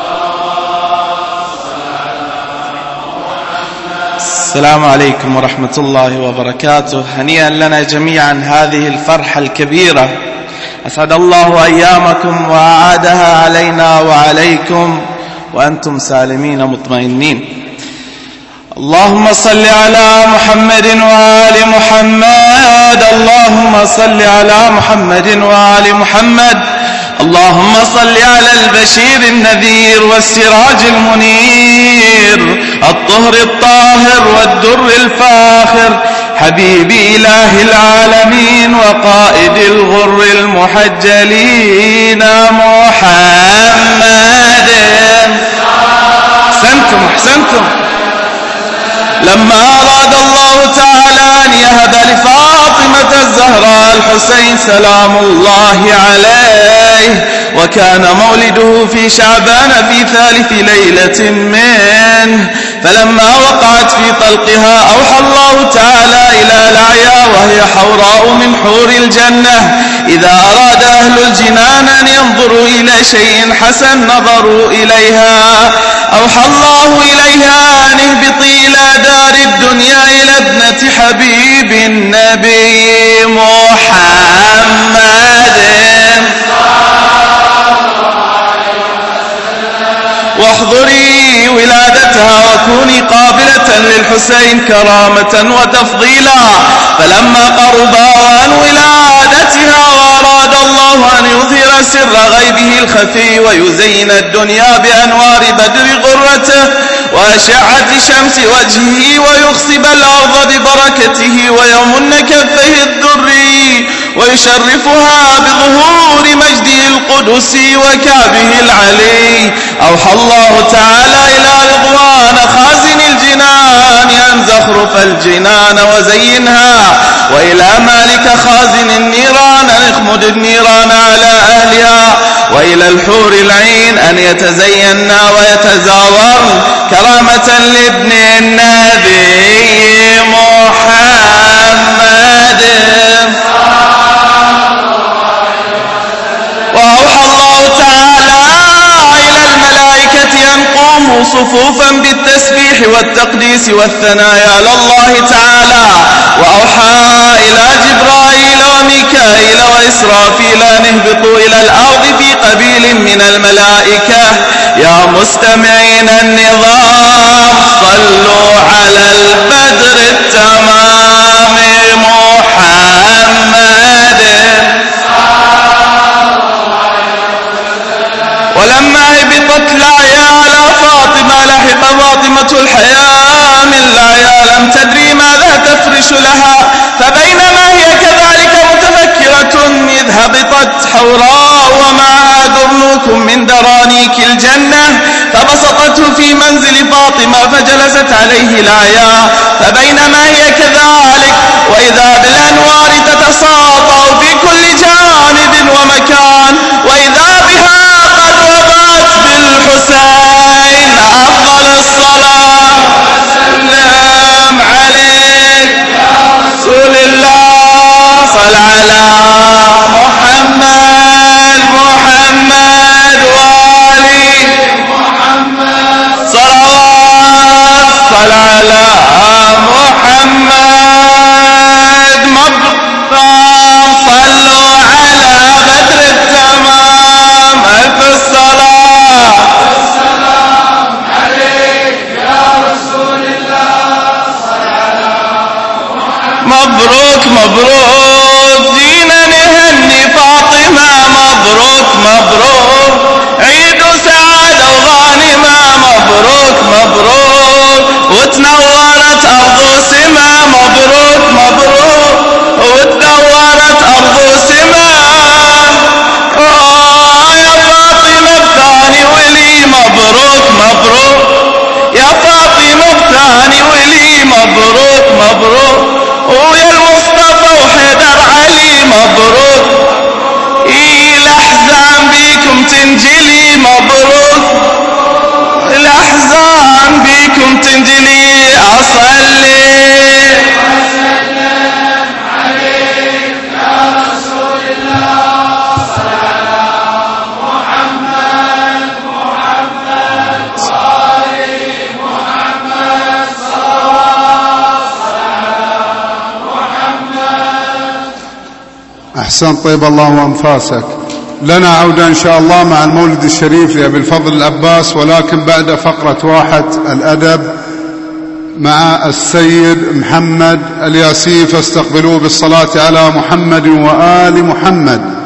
السلام عليكم ورحمة الله وبركاته. هنيئا لنا جميعا هذه الفرحة الكبيرة، أسعد الله أيامكم وأعادها علينا وعليكم وأنتم سالمين مطمئنين. اللهم صل على محمد وآل محمد، اللهم صل على محمد وآل محمد، اللهم صل على البشير النذير والسراج المنير، الطهر الطاهر والدر الفاخر، حبيب إله العالمين وقائد الغر المحجلين محمد. أحسنتم. لما أراد الله تعالى أن يهب لفاطمة الزهراء الحسين سلام الله عليه، وكان مولده في شعبان في ثالث ليلة منه، فلما وقعت في طلقها أوحى الله تعالى إلى الأعيا وهي حوراء من حور الجنة، إذا أراد أهل الجنان أن ينظروا إلى شيء حسن نظروا إليها، أوحى الله إليها أن اهبطي إلى دار الدنيا إلى ابنة حبيب النبي محمد، واحضري ولادتها وكوني قابلة للحسين كرامة وتفضيلا. فلما قرب أوان ولادتها وأراد الله أن يظهر سر غيبه الخفي ويزين الدنيا بأنوار بدر غرته وأشعة شمس وجهه ويخصب الأرض ببركته ويمن كفيه الدري ويشرفها بظهور مجده القدسي وكعبه العلي، أوحى الله تعالى إلى رضوان خازن الجنان أن زخرف الجنان وزينها، وإلى مالك خازن النيران أن اخمد النيران على أهلها، وإلى الحور العين أن يتزين ويتزاورن كرامة لابن النبي محمد. وأوحى الله تعالى إلى الملائكة أن قوموا صفوفا بالتسبيح والتقديس والثناء على الله تعالى، وأوحى إلى جبرائيل وميكائيل وإسرافيل أن اهبطوا إلى الأرض في قبيل من الملائكة. يا مستمعين النظام صلوا على البدر التمام محمد. ولما هبطت الأعيا على فاطمة لحق فاطمة الحياة من الأعيا لم تدري ماذا تفرش لها، فبينما هي كذلك متفكرة إذ هبطت حوراء ومعها درنوك من درانيك الجنة، فبسطته في منزل فاطمة فجلست عليه الأعيا، فبينما هي كذلك وإذا بالأنوار تتساطع في كل جانب ومكان، وإذا بها قد وضعت بالحسين أفضل الصلاة والسلام عليك يا رسول الله، صل على محمد وآل محمد صلوات أحسن، طيب الله أنفاسك. لنا عودة إن شاء الله مع المولد الشريف لأبي الفضل العباس، ولكن بعد فقرة واحة الأدب مع السيد محمد الياسين، فاستقبلوه بالصلاة على محمد وآل محمد.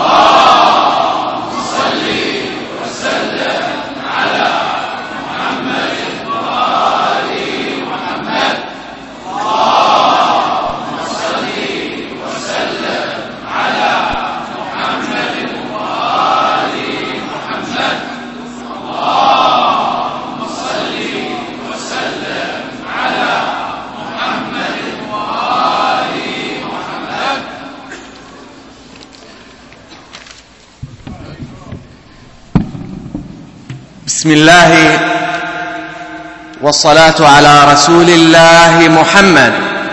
بسم الله والصلاة على رسول الله محمد.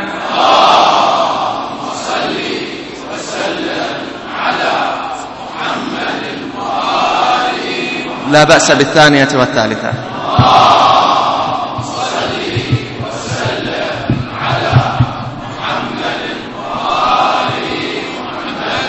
اللهم صل وسلم على محمد وآله محمد. لا بأس بالثانية والثالثة. اللهم صل وسلم على محمد وآله محمد.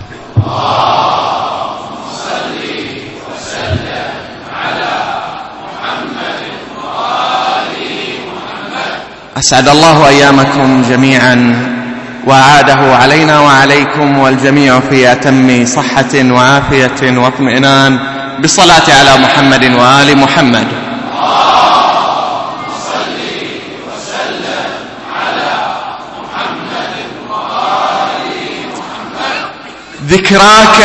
اللهم صل وسلم على محمد وآله محمد. أسعد الله أيامكم جميعا وأعاده علينا وعليكم والجميع في أتم صحة وعافية واطمئنان بالصلاة على محمد وآل محمد. اللهم صل وسلم على محمد وآل محمد. ذكراك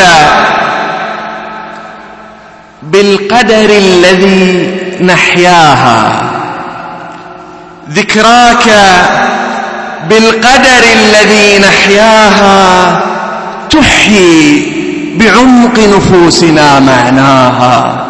بالقدر الذي نحياها، ذكراك بالقدر الذي نحياها تحيي بعمق نفوسنا معناها.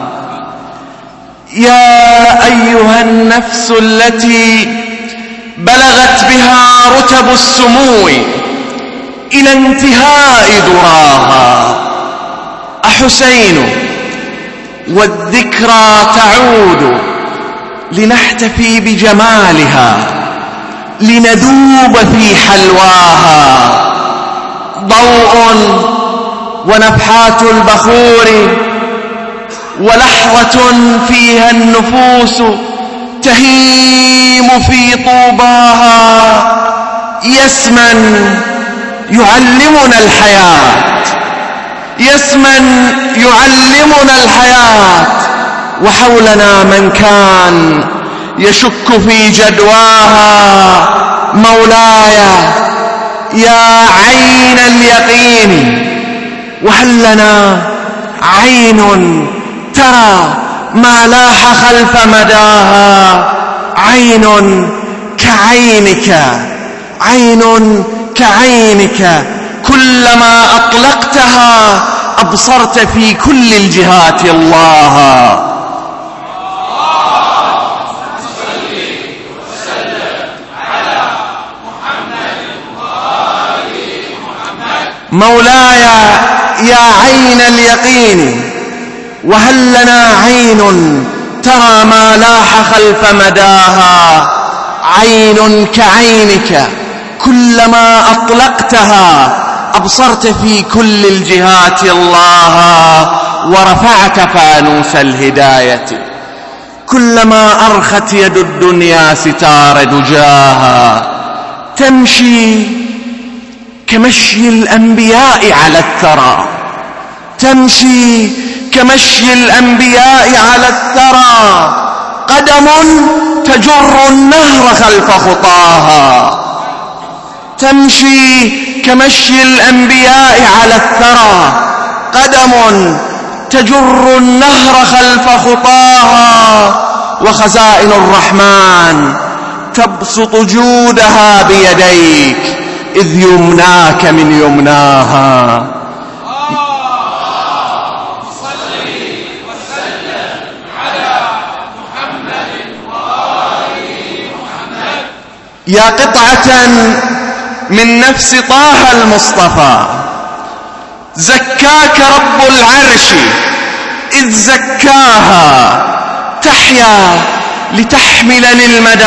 يا أيها النفس التي بلغت بها رتب السمو إلى انتهاء ذراها، أحسين والذكرى تعود لنحتفي بجمالها، لندوب في حلواها. ضوء ونفحات البخور ولحظة فيها النفوس تهيم في طوباها. يسما يعلمنا الحياة، يسما يعلمنا الحياة، وحولنا من كان يشك في جدواها. مولاي يا عين اليقين، وهل لنا عين ترى ما لاح خلف مداها؟ عين كعينك، عين كعينك، كلما أطلقتها أبصرت في كل الجهات الله. مولاي يا عين اليقين، وهل لنا عين ترى ما لاح خلف مداها؟ عين كعينك، كلما أطلقتها أبصرت في كل الجهات الله. ورفعت فانوس الهداية، كلما أرخت يد الدنيا ستار دجاها. تمشي كمشي الأنبياء على الثرى، تمشي كمشي الأنبياء على الثرى. قدم تجر النهر خلف خطاها، تمشي كمشي الأنبياء على الثرى. قدم تجر النهر خلف خطاها. وخزائن الرحمن تبسط جودها بيديك إذ يمناك من يمناها. يا قطعة من نفس طه المصطفى، زكاك رب العرش إذ زكاها. تحيا لتحمل للمدى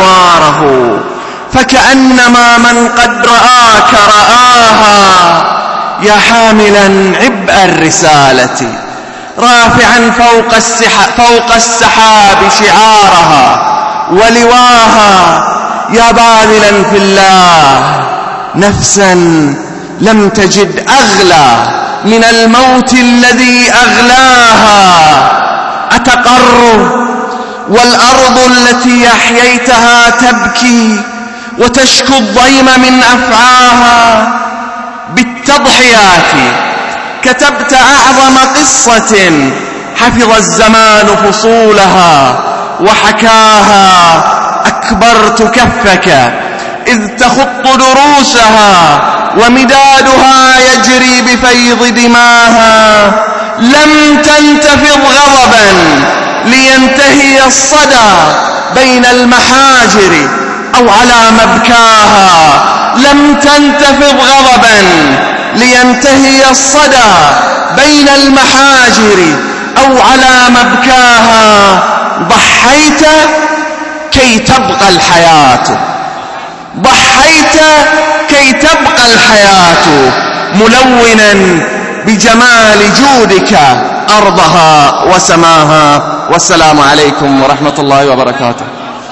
أنواره، فكأنما من قد رآك رآها. يا حاملا عبء الرسالة رافعا فوق السحاب شعارها ولواها، يا باذلا في الله نفسا لم تجد أغلى من الموت الذي أغلاها. أتقر والأرض التي أحييتها تبكي وتشكو الضيم من أفعاها. بالتضحيات كتبت أعظم قصة حفظ الزمان فصولها وحكاها. أكبرت كفك إذ تخط دروسها ومدادها يجري بفيض دماها. لم تنتفض غضبا لينتهي الصدى بين المحاجر أو على مبكاها. لم تنتفض غضبا لينتهي الصدى بين المحاجر أو على مبكاها. ضحيت كي تبقى الحياة، ضحيت كي تبقى الحياة، ملونا بجمال جودك أرضها وسماها. والسلام عليكم ورحمة الله وبركاته.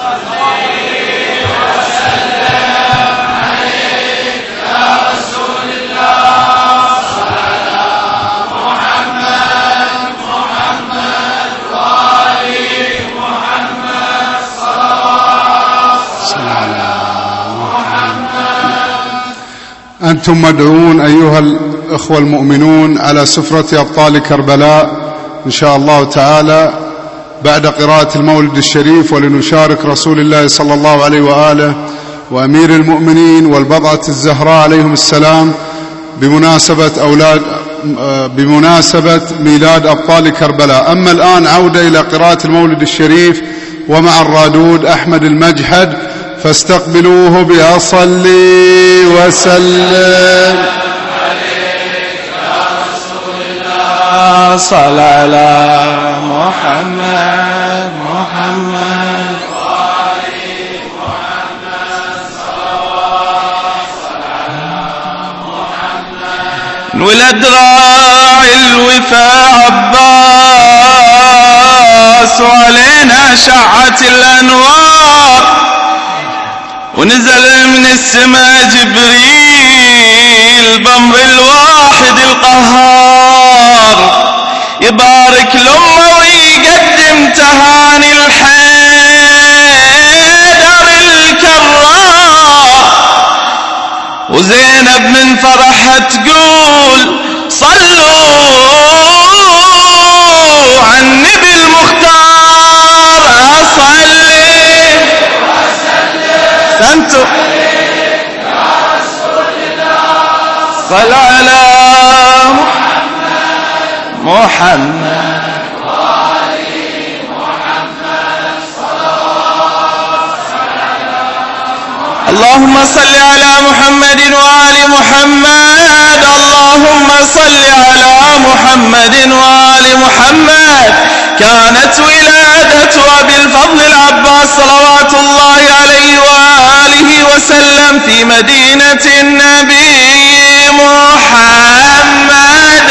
أنتم مدعوون أيها الأخوة المؤمنون على سفرة أبطال كربلاء إن شاء الله تعالى بعد قراءة المولد الشريف، ولنشارك رسول الله صلى الله عليه وآله وأمير المؤمنين والبضعة الزهراء عليهم السلام بمناسبة ميلاد أبطال كربلاء. أما الآن عودة إلى قراءة المولد الشريف ومع الرادود أحمد المجحد، فاستقبلوه بأصلي وسلم عليك يا رسول الله. صل على محمد وآل محمد صلوات. صل على محمد. ولد راعي الوفا عباس وعلينا شعت الأنوار، ونزل من السماء جبريل بأمر الواحد القهار، يبارك الأمة ويقدم تهاني الحيدر الكرار. وزينب من فرحها تقول صلوا على النبي المختار. أصلي أنتم صل على محمد وآل محمد صلوات. اللهم صل على محمد وآل محمد. اللهم صل على محمد وآل محمد. كانت ولادة أبي الفضل العباس صلوات الله عليه وآله وسلم في مدينة النبي محمد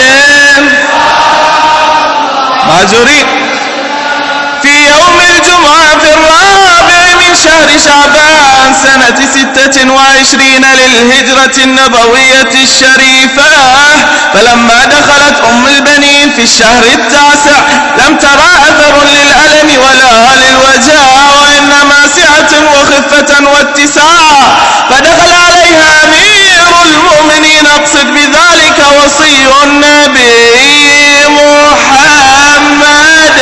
ماجوري في يوم الجمعة في 4 من شهر شعبان سنة 26 للهجرة النبوية الشريفة. فلما دخلت أم البنين في الشهر 9 لم ترى أثر للألم ولا للوجاء، وإنما سعة وخفة واتساع. فدخل عليها أمير المؤمنين، أقصد بذلك وصي النبي محمد.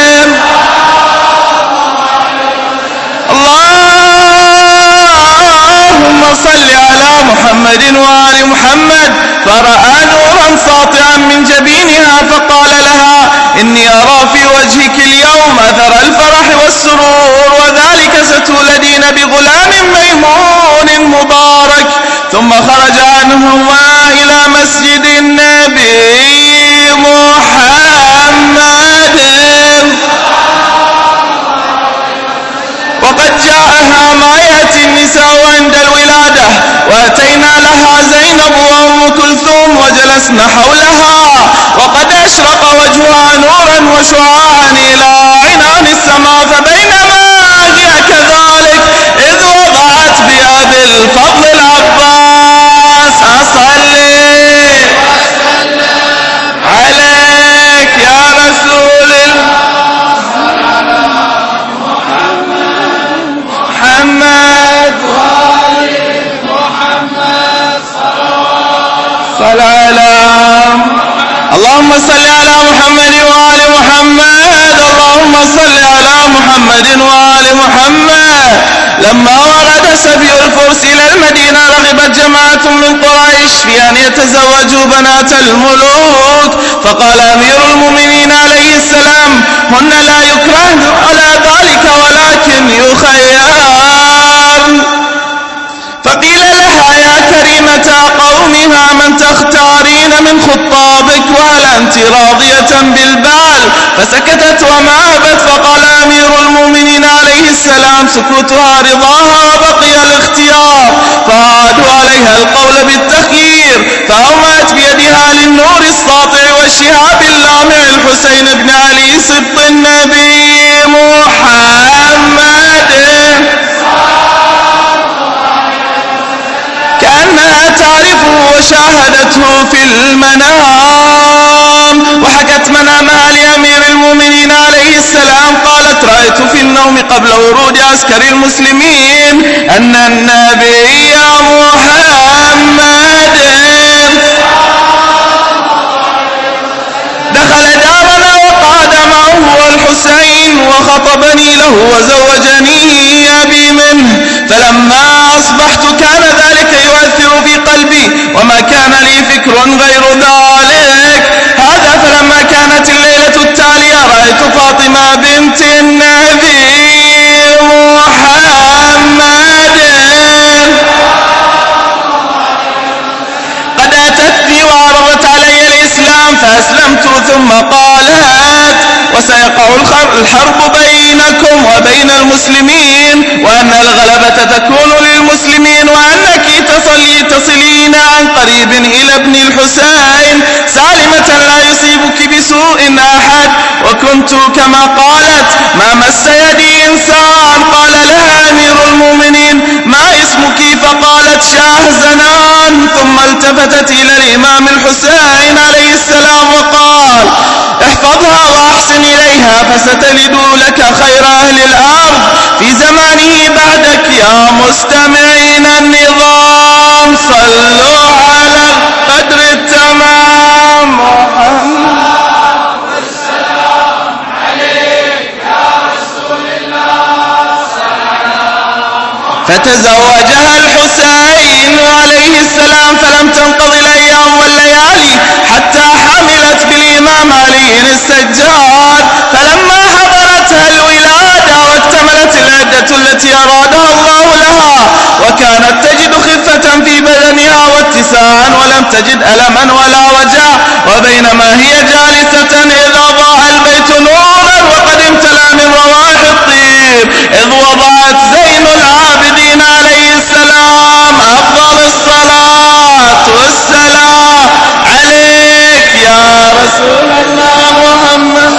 اللهم صل على محمد وآل محمد. فرأى نورا ساطعا من جبينها فقال لها إني أرى في وجهك اليوم أثر الفرح والسرور، وذلك ستولدين بغلام ميمون مبارك. ثم خرج عنهما إلى مسجد النبي محمد. وقد جاءها ما يأتي النساء عند الولادة، وأتينا لها زينب وأم كلثوم وجل حولها وقد أشرق وجهها نورا وشعاعا إلى عنان السماء. فبينما هي كذلك إذ وضعت بيد الفضل العباس أصلي عليك يا رسول محمد صل على اللهم صل على محمد وآل محمد. اللهم صل على محمد وآل محمد. لما ورد سبي الفرس إلى المدينة رغبت جماعة من قريش في أن يتزوجوا بنات الملوك، فقال أمير المؤمنين عليه السلام هن لا يكرهن على ذلك ولكن يخيرن. فقيل لها يا كريمة قومها من تختارين من خطابك وهل أنت راضية بالبال؟ فسكتت وما أبت. فقال أمير المؤمنين عليه السلام سكوتها رضاها وبقي الاختيار. فعادوا عليها القول بالتخيير، فأومأت بيدها للنور الساطع والشهاب اللامع الحسين بن علي سبط النبي محمد، كأنها تعرفه وشاهدته في المنام. وحكت منامها لأمير المؤمنين عليه السلام قالت رأيت في النوم قبل ورود عسكر المسلمين أن النبي محمد دخل دارنا وقعد معه الحسين وخطبني له وزوجني أبي منه. فلما أصبحت كان ذلك يؤثر في قلبي وما كان لي فكر غير ذلك هذا. فلما كانت الليلة التالية رأيت فاطمة بنت النبي محمد قد أتتني وعرضت علي الإسلام فأسلمت. ثم قالت وسيقع الحرب بينكم وبين المسلمين وأن الغلبة تكون للمسلمين وأنك تصلين عن قريب إلى ابن الحسين سالمة لا يصيبك بسوء أحد. وكنت كما قالت ما مس يدي إنسان. قال لها أمير المؤمنين ما اسمك؟ فقالت شاهزنان. ثم التفتت إلى الإمام الحسين عليه السلام وقال احفظها وأحسن إليها فستلد لك خير أهل الأرض في زمانه بعدك. يا مستمعين النظام صلوا على القدر التمام والسلام عليك يا رسول الله فتزوجها الحسين عليه السلام فلم تنقض الأيام والليالي حتى حملت بالإمام علي السجاد. فلما حضرتها الولادة واكتملت العدة التي أرادها الله لها وكانت تجد خفة في بدنها واتساعا ولم تجد ألما ولا وجع. وبينما هي جالسة إذ أضاء البيت نورا وقد امتلأ من روائح الطيب إذ وضعت زين العابدين عليه السلام أفضل الصلاة والسلام عليك يا رسول الله محمد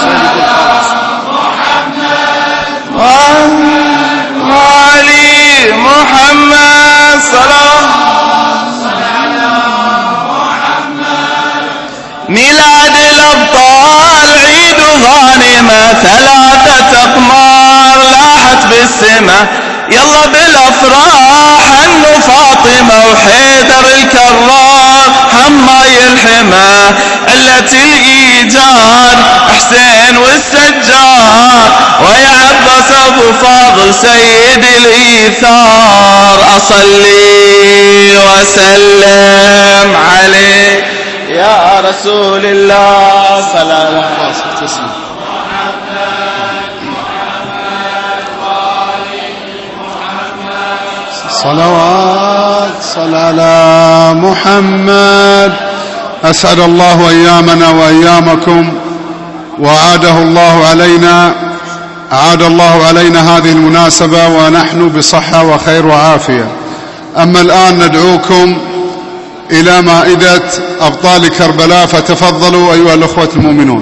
وعلي محمد صلاة ميلاد الأبطال عيد غانمة 3 أقمار لاحت بالسماء يلا بالأفراح أنه فاطمة وحيدر الكرار حماي الحمى التي الإيجاد حسين والسجار ويا عباس أبو فاضل سيد الإيثار أصلي وسلم عليه يا رسول الله صلى الله عليه وسلم. صلوات صل على محمد. أسعد الله أيامنا وأيامكم وأعاد الله علينا هذه المناسبة ونحن بصحة وخير وعافية. أما الآن ندعوكم إلى مائدة أبطال كربلاء، فتفضلوا أيها الأخوة المؤمنون.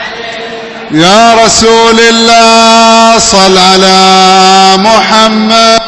يا رسول الله صل على محمد.